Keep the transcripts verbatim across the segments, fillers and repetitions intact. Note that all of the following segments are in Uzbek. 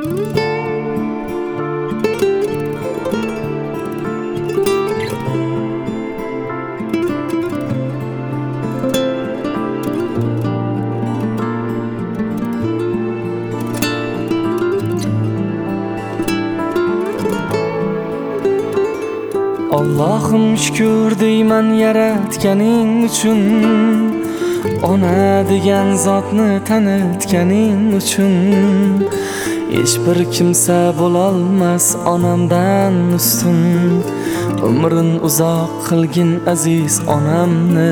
Allohim shukr deyman yaratganing uchun, ona degan zotni tanitganing uchun. Hech bir kimsa bo'lolmas onamdan ustun. Umrin uzoq qilgin aziz onamni.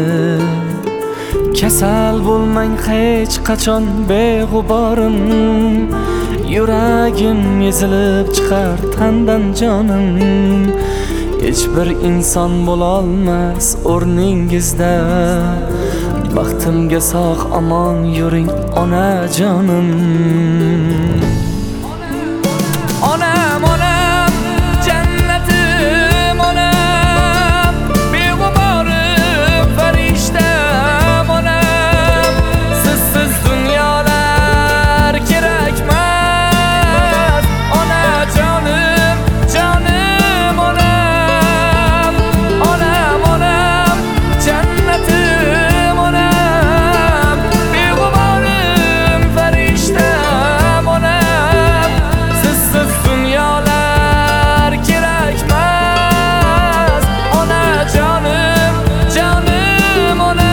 Kasal bo'lmang hech qachon beg'uborim. Yuragim ezilib chiqar tandan jonim. Hech bir inson bo'lolmas o'rningizda. Baxtimga sog' omon yuring onajonim. Onam, onam, jannatim onam, beg'uborim farishtam onam. Sizsiz dunyolar kerakmas. Onajonim, jonim onam. Onam, onam, jannatim onam, beg'uborim farishtam onam. Sizsiz dunyolar kerakmas. Onajonim, jonim onam.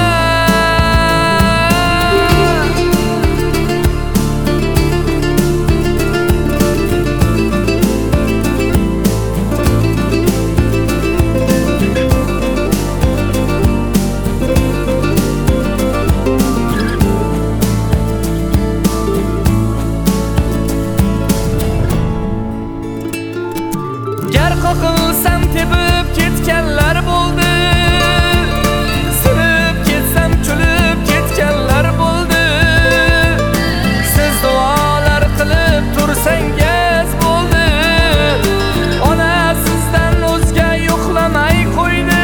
Gar qoqilsam tepib ketganlar bo'ldi. Sinib ketsam kulib ketganlar bo'ldi. Siz duolar qilib tursangiz bo'ldi. Ona sizdan o'zga yo'qlamay qo'ydi.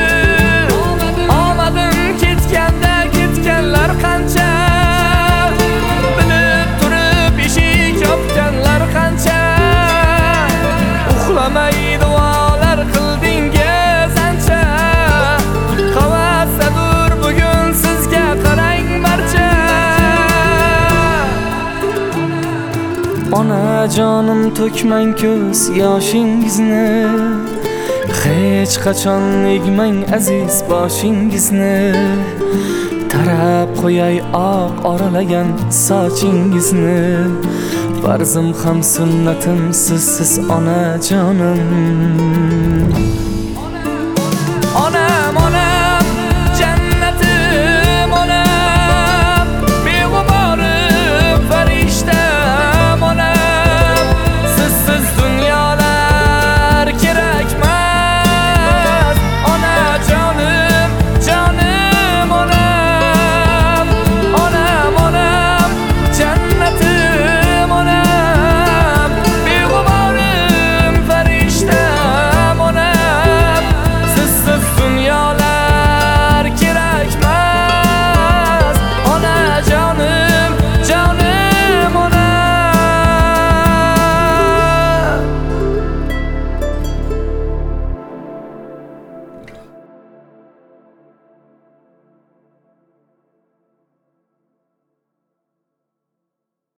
Omadim ketganda ketganlar qancha. Bilib turib eshik yopganlar qancha. Uxlamay duolar qildingiz ancha. Qavasadur bugun sizga qarang barcha. Onajonim to'kmang ko'z yoshingizni. Hech qachon egmang aziz boshingizni. Tarab qo'yay oq oralagan sochingizni. Farzim ham sunnatim sizsiz onajonim.